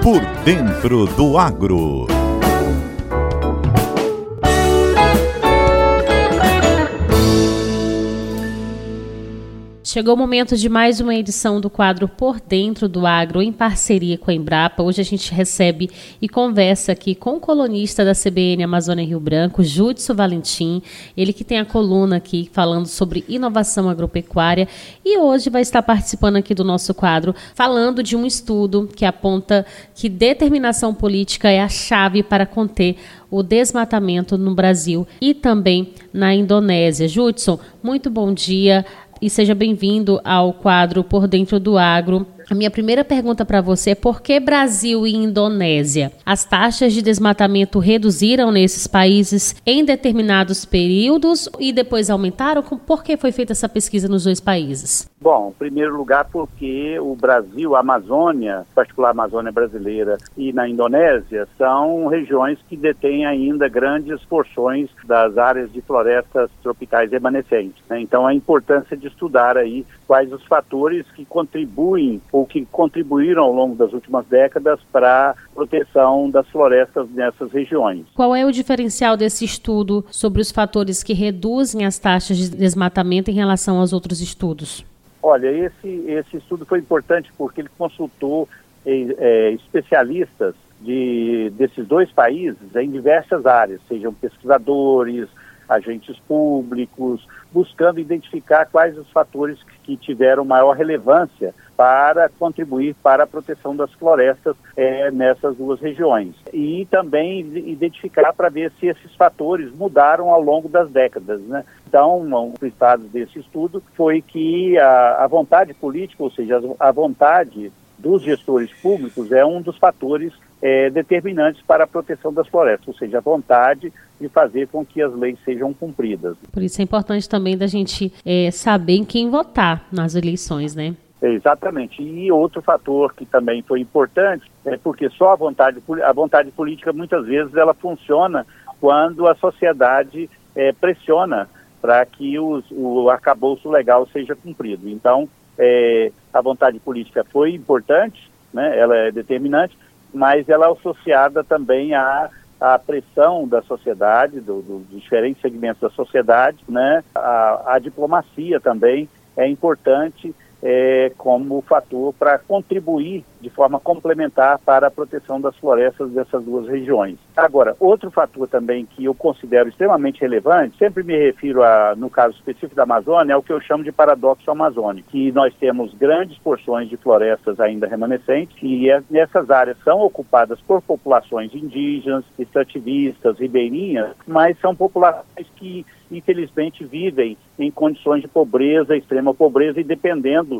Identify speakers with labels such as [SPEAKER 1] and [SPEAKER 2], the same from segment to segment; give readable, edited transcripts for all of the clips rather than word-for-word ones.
[SPEAKER 1] Por Dentro do Agro.
[SPEAKER 2] Chegou o momento de mais uma edição do quadro Por Dentro do Agro, em parceria com a Embrapa. Hoje a gente recebe e conversa aqui com o colunista da CBN Amazônia Rio Branco, Judson Valentim. Ele que tem a coluna aqui falando sobre inovação agropecuária e hoje vai estar participando aqui do nosso quadro falando de um estudo que aponta que determinação política é a chave para conter o desmatamento no Brasil e também na Indonésia. Judson, muito bom dia e seja bem-vindo ao quadro Por Dentro do Agro. A minha primeira pergunta para você é por que Brasil e Indonésia? As taxas de desmatamento reduziram nesses países em determinados períodos e depois aumentaram? Por que foi feita essa pesquisa nos dois países?
[SPEAKER 3] Bom, em primeiro lugar porque o Brasil, a Amazônia, em particular a Amazônia brasileira e na Indonésia, são regiões que detêm ainda grandes porções das áreas de florestas tropicais remanescentes, né? Então a importância de estudar aí quais os fatores que contribuem ou que contribuíram ao longo das últimas décadas para a proteção das florestas nessas regiões.
[SPEAKER 2] Qual é o diferencial desse estudo sobre os fatores que reduzem as taxas de desmatamento em relação aos outros estudos?
[SPEAKER 3] Olha, esse estudo foi importante porque ele consultou especialistas desses dois países em diversas áreas, sejam pesquisadores, agentes públicos, buscando identificar quais os fatores que tiveram maior relevância para contribuir para a proteção das florestas nessas duas regiões. E também identificar para ver se esses fatores mudaram ao longo das décadas, né? Então, um dos resultados desse estudo foi que a vontade política, ou seja, a vontade dos gestores públicos é um dos fatores determinantes para a proteção das florestas, ou seja, a vontade de fazer com que as leis sejam cumpridas.
[SPEAKER 2] Por isso é importante também da gente saber em quem votar nas eleições, né?
[SPEAKER 3] Exatamente. E outro fator que também foi importante é porque só a vontade política muitas vezes ela funciona quando a sociedade pressiona para que o arcabouço legal seja cumprido. Então, a vontade política foi importante, né? Ela é determinante, mas ela é associada também à pressão da sociedade, dos diferentes segmentos da sociedade, né? A diplomacia também é importante como fator para contribuir de forma complementar para a proteção das florestas dessas duas regiões. Agora, outro fator também que eu considero extremamente relevante, sempre me refiro no caso específico da Amazônia, é o que eu chamo de paradoxo amazônico, que nós temos grandes porções de florestas ainda remanescentes e essas áreas são ocupadas por populações indígenas, extrativistas, ribeirinhas, mas são populações que infelizmente vivem em condições de pobreza, extrema pobreza e dependendo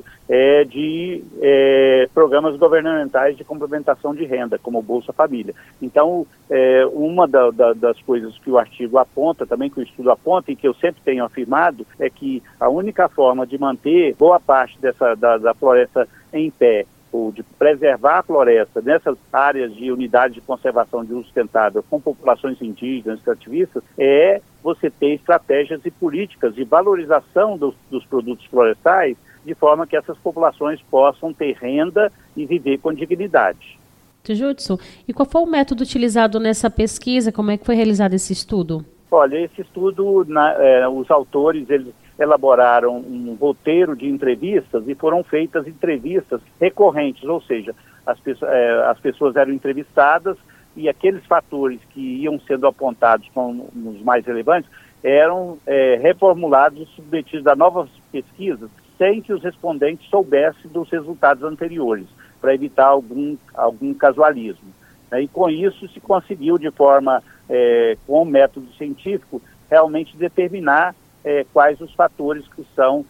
[SPEAKER 3] de programas governamentais de complementação de renda, como o Bolsa Família. Então, uma das coisas que o artigo aponta, também que o estudo aponta e que eu sempre tenho afirmado, é que a única forma de manter boa parte da floresta em pé, ou de preservar a floresta nessas áreas de unidade de conservação de uso sustentável com populações indígenas, extrativistas, é você ter estratégias e políticas de valorização dos produtos florestais de forma que essas populações possam ter renda e viver com dignidade.
[SPEAKER 2] Judson, e qual foi o método utilizado nessa pesquisa? Como é que foi realizado esse estudo?
[SPEAKER 3] Olha, esse estudo, os autores, eles elaboraram um roteiro de entrevistas e foram feitas entrevistas recorrentes, ou seja, as pessoas eram entrevistadas e aqueles fatores que iam sendo apontados como os mais relevantes eram reformulados e submetidos a novas pesquisas sem que os respondentes soubessem dos resultados anteriores, para evitar algum casualismo. E com isso se conseguiu, de forma, com o método científico, realmente determinar quais os fatores que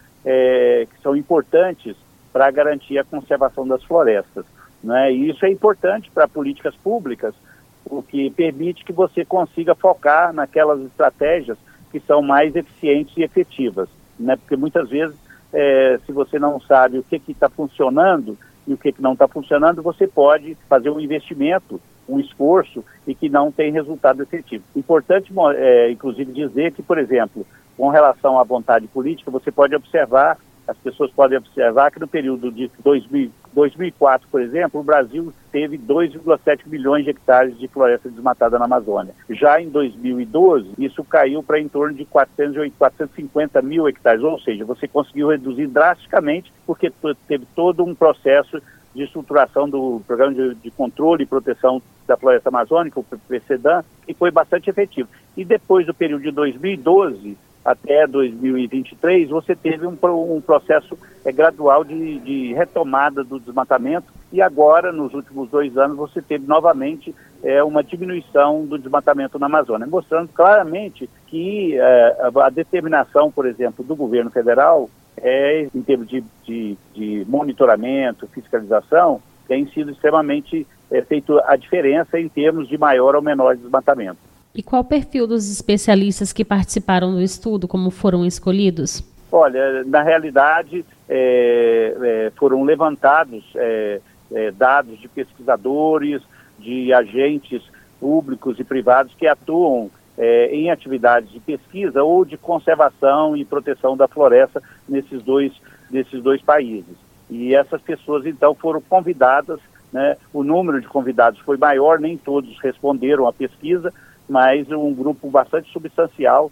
[SPEAKER 3] são importantes para garantir a conservação das florestas, né? E isso é importante para políticas públicas, porque permite que você consiga focar naquelas estratégias que são mais eficientes e efetivas, né? Porque muitas vezes, se você não sabe o que está funcionando e o que não está funcionando, você pode fazer um investimento, um esforço e que não tem resultado efetivo. Importante, inclusive, dizer que, por exemplo, com relação à vontade política, você pode observar, as pessoas podem observar que no período de 2004, por exemplo, o Brasil teve 2,7 milhões de hectares de floresta desmatada na Amazônia. Já em 2012, isso caiu para em torno de 450 mil hectares, ou seja, você conseguiu reduzir drasticamente, porque teve todo um processo de estruturação do Programa de Controle e Proteção da Floresta Amazônica, o PCDAM, que foi bastante efetivo. E depois do período de 2012 até 2023, você teve um processo gradual de retomada do desmatamento, e agora, nos últimos 2 anos, você teve novamente uma diminuição do desmatamento na Amazônia, mostrando claramente que a determinação, por exemplo, do governo federal, em termos de monitoramento, fiscalização, tem sido extremamente feito a diferença em termos de maior ou menor desmatamento.
[SPEAKER 2] E qual o perfil dos especialistas que participaram do estudo, como foram escolhidos?
[SPEAKER 3] Olha, na realidade, foram levantados dados de pesquisadores, de agentes públicos e privados que atuam em atividades de pesquisa ou de conservação e proteção da floresta nesses dois países. E essas pessoas, então, foram convidadas, né? O número de convidados foi maior, nem todos responderam à pesquisa, mas um grupo bastante substancial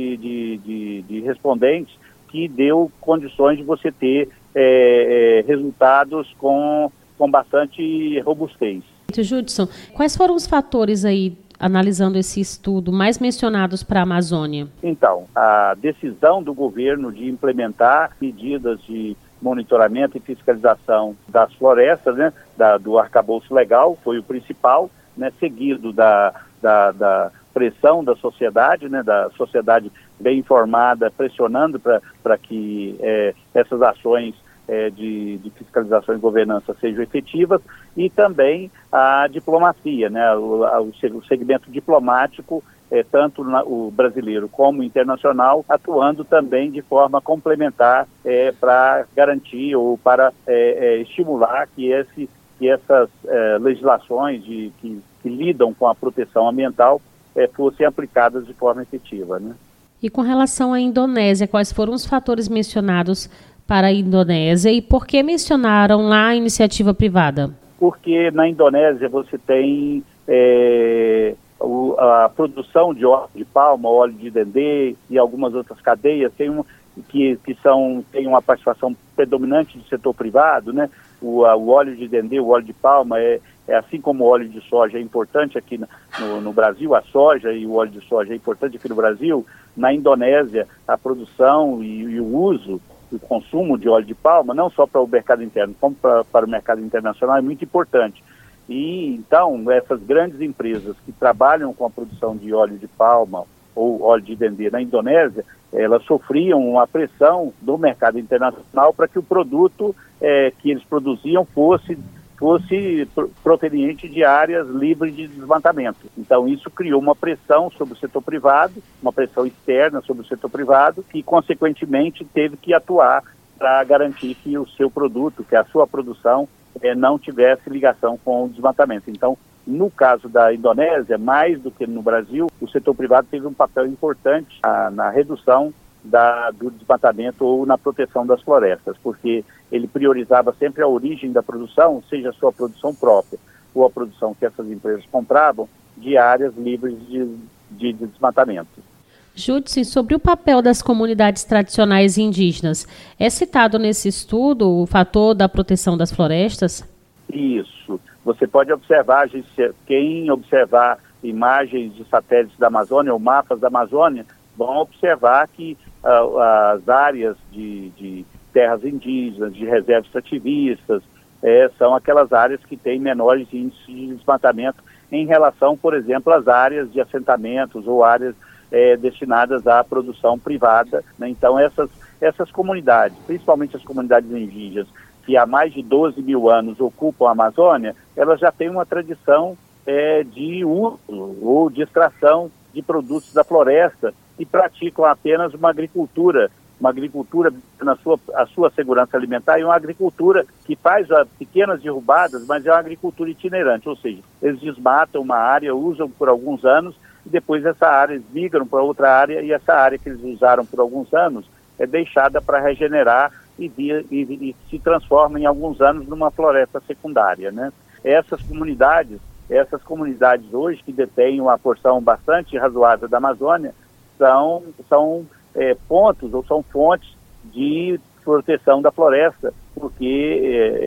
[SPEAKER 3] de respondentes que deu condições de você ter resultados com bastante robustez.
[SPEAKER 2] Judson, quais foram os fatores aí, analisando esse estudo, mais mencionados para a Amazônia?
[SPEAKER 3] Então, a decisão do governo de implementar medidas de monitoramento e fiscalização das florestas, né, do arcabouço legal, foi o principal, né, seguido da pressão da sociedade, né, da sociedade bem informada, pressionando para que essas ações de fiscalização e governança sejam efetivas, e também a diplomacia, né, o segmento diplomático, tanto o brasileiro como o internacional, atuando também de forma complementar para garantir ou para estimular que essas legislações que lidam com a proteção ambiental fossem aplicadas de forma efetiva, né?
[SPEAKER 2] E com relação à Indonésia, quais foram os fatores mencionados para a Indonésia e por que mencionaram lá a iniciativa privada? Porque
[SPEAKER 3] na Indonésia você tem a produção de óleo de palma, óleo de dendê e algumas outras cadeias que tem uma participação predominante do setor privado, né? O óleo de dendê, o óleo de palma assim como o óleo de soja é importante aqui no Brasil, a soja e o óleo de soja é importante aqui no Brasil. Na Indonésia, a produção e o uso, o consumo de óleo de palma, não só para o mercado interno, como para o mercado internacional, é muito importante. E então, essas grandes empresas que trabalham com a produção de óleo de palma ou óleo de dendê na Indonésia, elas sofriam uma pressão do mercado internacional para que o produto que eles produziam fosse proveniente de áreas livres de desmatamento. Então, isso criou uma pressão sobre o setor privado, uma pressão externa sobre o setor privado, que, consequentemente, teve que atuar para garantir que o seu produto, que a sua produção, não tivesse ligação com o desmatamento. Então, no caso da Indonésia, mais do que no Brasil, o setor privado teve um papel importante na redução do desmatamento ou na proteção das florestas, porque ele priorizava sempre a origem da produção, seja a sua produção própria ou a produção que essas empresas compravam de áreas livres de desmatamento.
[SPEAKER 2] Judson, sobre o papel das comunidades tradicionais indígenas, é citado nesse estudo o fator da proteção das florestas?
[SPEAKER 3] Isso. Você pode observar, quem observar imagens de satélites da Amazônia ou mapas da Amazônia, vão observar que as áreas de terras indígenas, de reservas extrativistas, são aquelas áreas que têm menores índices de desmatamento em relação, por exemplo, às áreas de assentamentos ou áreas destinadas à produção privada, né? Então, essas comunidades, principalmente as comunidades indígenas, que há mais de 12 mil anos ocupam a Amazônia, elas já têm uma tradição de uso ou de extração de produtos da floresta e praticam apenas uma agricultura na sua segurança alimentar, e uma agricultura que faz pequenas derrubadas, mas é uma agricultura itinerante, ou seja, eles desmatam uma área, usam por alguns anos, e depois essa área eles migram para outra área, e essa área que eles usaram por alguns anos é deixada para regenerar e se transforma em alguns anos numa floresta secundária, né? Essas comunidades hoje que detêm uma porção bastante razoável da Amazônia são pontos ou são fontes de proteção da floresta, porque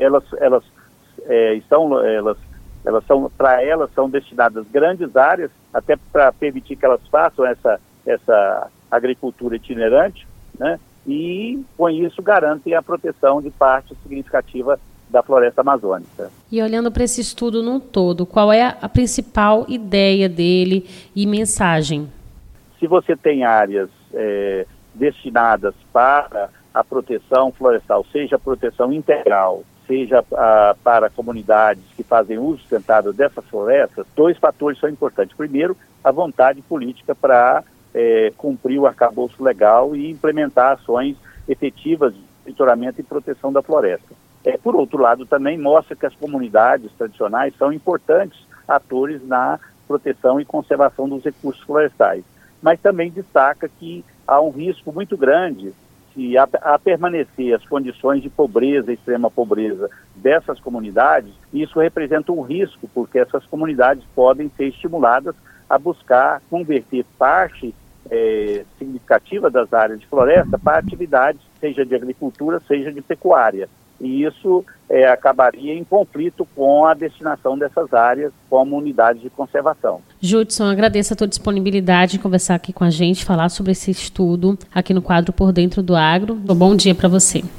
[SPEAKER 3] para elas são destinadas grandes áreas, até para permitir que elas façam essa agricultura itinerante, né? E com isso garantem a proteção de parte significativa da floresta amazônica.
[SPEAKER 2] E olhando para esse estudo num todo, qual é a principal ideia dele e mensagem?
[SPEAKER 3] Se você tem áreas destinadas para a proteção florestal, seja a proteção integral, seja para comunidades que fazem uso sustentado dessas florestas, 2 fatores são importantes. Primeiro, a vontade política para cumprir o arcabouço legal e implementar ações efetivas de monitoramento e proteção da floresta. Por outro lado, também mostra que as comunidades tradicionais são importantes atores na proteção e conservação dos recursos florestais. Mas também destaca que há um risco muito grande se a permanecer as condições de pobreza, extrema pobreza dessas comunidades. Isso representa um risco, porque essas comunidades podem ser estimuladas a buscar converter parte significativa das áreas de floresta para atividades, seja de agricultura, seja de pecuária. E isso acabaria em conflito com a destinação dessas áreas como unidades de conservação.
[SPEAKER 2] Judson, agradeço a tua disponibilidade de conversar aqui com a gente, falar sobre esse estudo aqui no quadro Por Dentro do Agro. Um bom dia para você.